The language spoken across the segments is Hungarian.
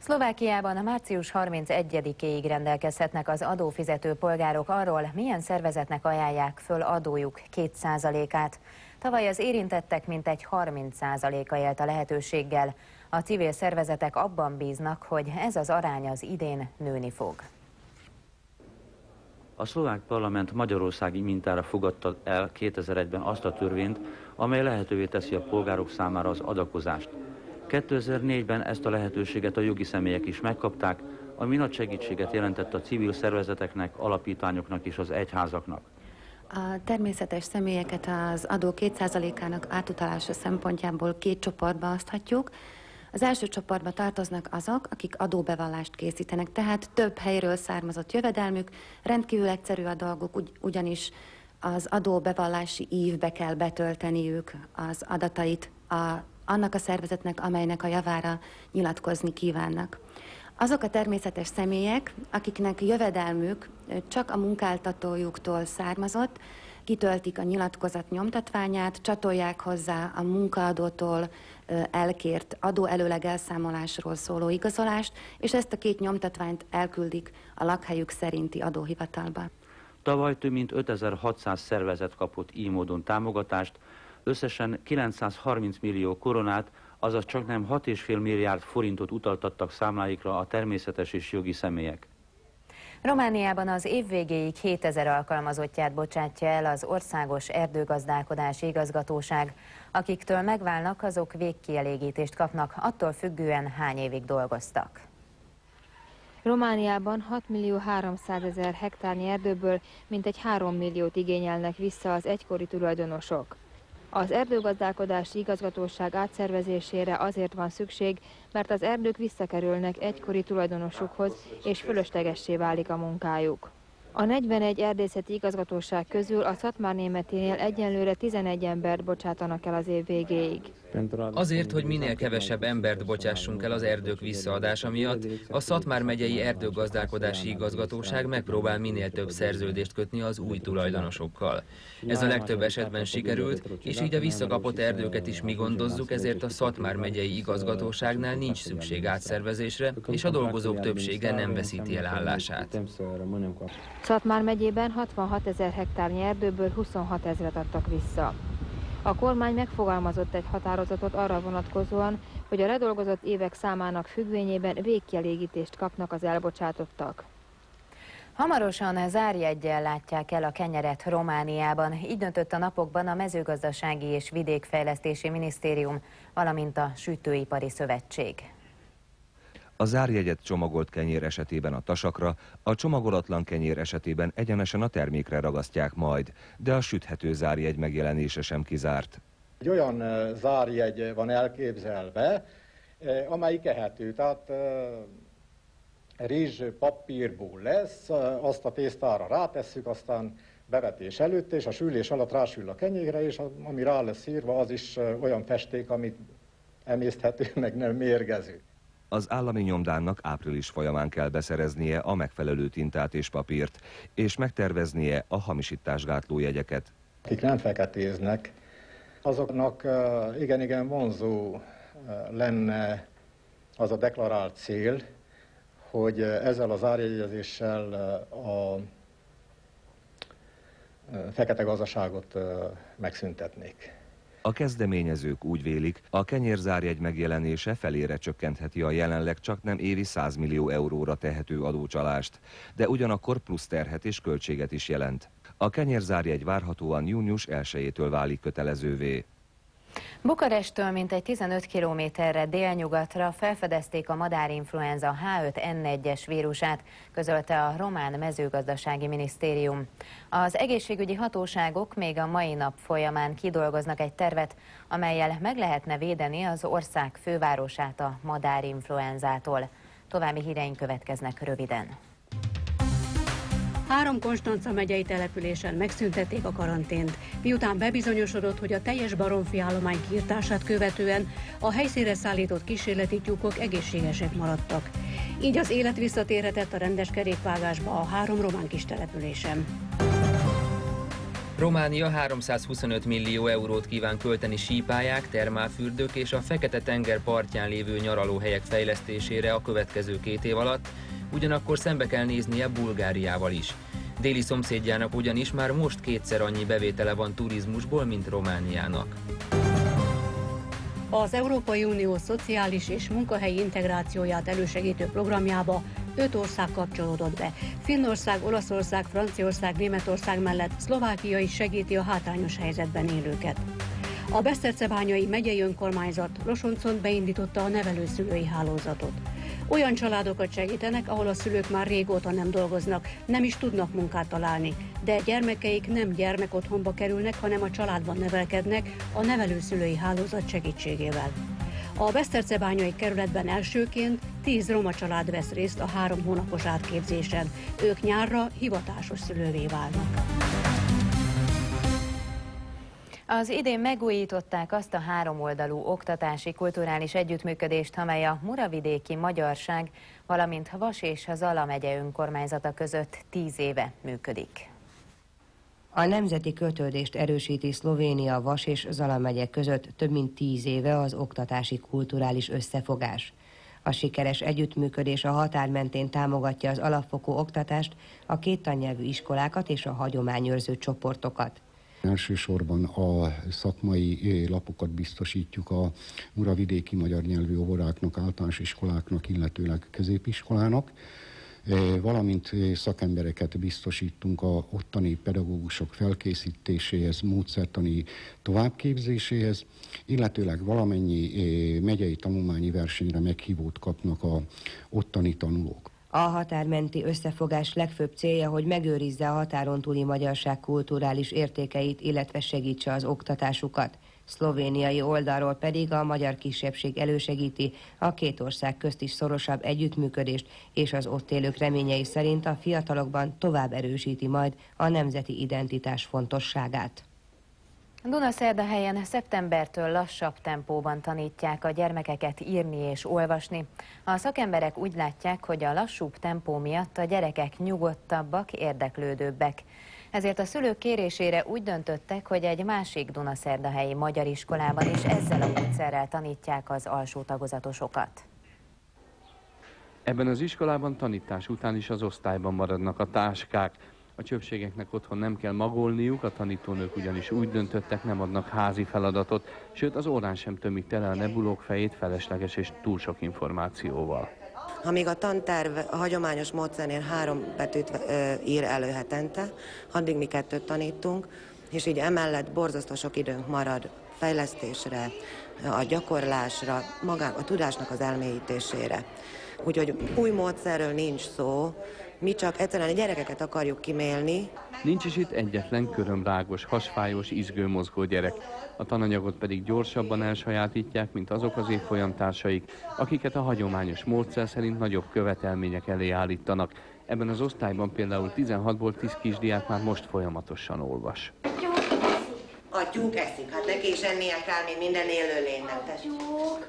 Szlovákiában a március 31-éig rendelkezhetnek az adófizető polgárok arról, milyen szervezetnek ajánlják föl adójuk 2%-át. Tavaly az érintettek mintegy 30%-a élt a lehetőséggel. A civil szervezetek abban bíznak, hogy ez az arány az idén nőni fog. A szlovák parlament magyarországi mintára fogadta el 2001-ben azt a törvényt, amely lehetővé teszi a polgárok számára az adakozást. 2004-ben ezt a lehetőséget a jogi személyek is megkapták, ami nagy segítséget jelentett a civil szervezeteknek, alapítványoknak és az egyházaknak. A természetes személyeket az adó 2%-ának átutalása szempontjából két csoportba oszthatjuk. Az első csoportba tartoznak azok, akik adóbevallást készítenek, tehát több helyről származott jövedelmük, rendkívül egyszerű a dolguk, ugyanis az adóbevallási ívbe kell betölteniük az adatait annak a szervezetnek, amelynek a javára nyilatkozni kívánnak. Azok a természetes személyek, akiknek jövedelmük csak a munkáltatójuktól származott, kitöltik a nyilatkozat nyomtatványát, csatolják hozzá a munkaadótól elkért adóelőleg elszámolásról szóló igazolást, és ezt a két nyomtatványt elküldik a lakhelyük szerinti adóhivatalba. Tavaly több mint 5600 szervezet kapott így módon támogatást, összesen 930 millió koronát, azaz csaknem 6,5 milliárd forintot utaltattak számláikra a természetes és jogi személyek. Romániában az év végéig 7000 alkalmazottját bocsátja el az Országos Erdőgazdálkodási Igazgatóság. Akiktől megválnak, azok végkielégítést kapnak, attól függően hány évig dolgoztak. Romániában 6.300.000 hektárnyi erdőből mintegy 3 milliót igényelnek vissza az egykori tulajdonosok. Az erdőgazdálkodási igazgatóság átszervezésére azért van szükség, mert az erdők visszakerülnek egykori tulajdonosukhoz, és fölöslegessé válik a munkájuk. A 41 erdészeti igazgatóság közül a Szatmárnémeténél egyenlőre 11 embert bocsátanak el az év végéig. Azért, hogy minél kevesebb embert bocsássunk el az erdők visszaadása miatt, a Szatmár megyei erdőgazdálkodási igazgatóság megpróbál minél több szerződést kötni az új tulajdonosokkal. Ez a legtöbb esetben sikerült, és így a visszakapott erdőket is mi gondozzuk, ezért a Szatmár megyei igazgatóságnál nincs szükség átszervezésre, és a dolgozók többsége nem veszíti el állását. Szatmár megyében 66 000 hektárnyi erdőből 26 000-et adtak vissza. A kormány megfogalmazott egy határozatot arra vonatkozóan, hogy a ledolgozott évek számának függvényében végkielégítést kapnak az elbocsátottak. Hamarosan zárjeggyel látják el a kenyeret Romániában. Így döntött a napokban a Mezőgazdasági és Vidékfejlesztési Minisztérium, valamint a Sütőipari Szövetség. A zárjegyet csomagolt kenyér esetében a tasakra, a csomagolatlan kenyér esetében egyenesen a termékre ragasztják majd, de a süthető zárjegy megjelenése sem kizárt. Egy olyan zárjegy van elképzelve, amelyik ehető, tehát rizs papírból lesz, azt a tésztára rátesszük, aztán bevetés előtt, és a sülés alatt rásül a kenyérre, és ami rá lesz írva, az is olyan festék, amit emészthető, meg nem mérgező. Az állami nyomdának április folyamán kell beszereznie a megfelelő tintát és papírt, és megterveznie a hamisításgátló jegyeket. Akik nem feketéznek, azoknak igen vonzó lenne az a deklarált cél, hogy ezzel az árjegyezéssel a fekete gazdaságot megszüntetnék. A kezdeményezők úgy vélik, a kenyérzárjegy megjelenése felére csökkentheti a jelenleg csaknem évi 100 millió euróra tehető adócsalást, de ugyanakkor plusz terhet és költséget is jelent. A kenyérzárjegy várhatóan június 1-től válik kötelezővé. Bukarestől mintegy 15 kilométerre délnyugatra felfedezték a madárinfluenza H5N1-es vírusát, közölte a román mezőgazdasági minisztérium. Az egészségügyi hatóságok még a mai nap folyamán kidolgoznak egy tervet, amellyel meg lehetne védeni az ország fővárosát a madárinfluenzától. További híreink következnek röviden. 3 Konstanca megyei településen megszüntették a karantént, miután bebizonyosodott, hogy a teljes baromfi állomány kiirtását követően a helyszínre szállított kísérleti tyúkok egészségesek maradtak. Így az élet visszatérhetett a rendes kerékvágásba a 3 román kistelepülésen. Románia 325 millió eurót kíván költeni sípályák, termálfürdők és a Fekete-tenger partján lévő nyaralóhelyek fejlesztésére a következő 2 év alatt, ugyanakkor szembe kell néznie Bulgáriával is. Déli szomszédjának ugyanis már most 2-szer annyi bevétele van turizmusból, mint Romániának. Az Európai Unió szociális és munkahelyi integrációját elősegítő programjába 5 ország kapcsolódott be. Finnország, Olaszország, Franciaország, Németország mellett Szlovákia is segíti a hátrányos helyzetben élőket. A Besztercebányai megyei önkormányzat Losoncon beindította a nevelőszülői hálózatot. Olyan családokat segítenek, ahol a szülők már régóta nem dolgoznak, nem is tudnak munkát találni, de gyermekeik nem gyermekotthonba kerülnek, hanem a családban nevelkednek a nevelőszülői hálózat segítségével. A Besztercebányai kerületben elsőként 10 roma család vesz részt a 3 hónapos átképzésen. Ők nyárra hivatásos szülővé válnak. Az idén megújították azt a 3-oldalú oktatási kulturális együttműködést, amely a Muravidéki Magyarság, valamint Vas és Zala megye önkormányzata között 10 éve működik. A nemzeti kötődést erősíti Szlovénia, Vas és Zala megye között több mint 10 éve az oktatási kulturális összefogás. A sikeres együttműködés a határ mentén támogatja az alapfokú oktatást, a 2 tannyelvű iskolákat és a hagyományőrző csoportokat. Elsősorban a szakmai lapokat biztosítjuk a muravidéki magyar nyelvű óvodáknak, általános iskoláknak, illetőleg középiskolának, valamint szakembereket biztosítunk a ottani pedagógusok felkészítéséhez, módszertani továbbképzéséhez, illetőleg valamennyi megyei tanulmányi versenyre meghívót kapnak a ottani tanulók. A határmenti összefogás legfőbb célja, hogy megőrizze a határon túli magyarság kulturális értékeit, illetve segítse az oktatásukat. Szlovéniai oldalról pedig a magyar kisebbség elősegíti a 2 ország közt is szorosabb együttműködést, és az ott élők reményei szerint a fiatalokban tovább erősíti majd a nemzeti identitás fontosságát. Dunaszerdahelyen szeptembertől lassabb tempóban tanítják a gyermekeket írni és olvasni. A szakemberek úgy látják, hogy a lassúbb tempó miatt a gyerekek nyugodtabbak, érdeklődőbbek. Ezért a szülők kérésére úgy döntöttek, hogy egy másik dunaszerdahelyi magyar iskolában is ezzel a módszerrel tanítják az alsó tagozatosokat. Ebben az iskolában tanítás után is az osztályban maradnak a táskák. A csöpségeknek otthon nem kell magolniuk, a tanítónők ugyanis úgy döntöttek, nem adnak házi feladatot, sőt az órán sem tömik tele a nebulók fejét felesleges és túl sok információval. Amíg a tanterv a hagyományos módszernél 3 betűt ír elő hetente, addig mi 2 tanítunk, és így emellett borzasztó sok időnk marad fejlesztésre, a gyakorlásra, a tudásnak az elmélyítésére. Úgyhogy új módszerről nincs szó, mi csak egyszerűen a gyerekeket akarjuk kimélni. Nincs is itt egyetlen körömrágos, hasfájós, izgőmozgó gyerek. A tananyagot pedig gyorsabban elsajátítják, mint azok az évfolyamtársaik, akiket a hagyományos módszer szerint nagyobb követelmények elé állítanak. Ebben az osztályban például 16-ból 10 kisdiák már most folyamatosan olvas. A tyúk eszik, hát neki is ennie kell, mint minden élőlénynek. A tyúk,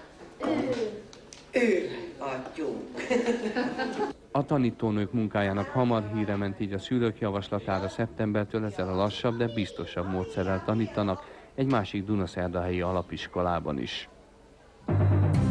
ő a tyúk. A tanítónők munkájának hamar híre ment, így a szülők javaslatára szeptembertől ezzel a lassabb, de biztosabb módszerrel tanítanak egy másik dunaszerdahelyi alapiskolában is.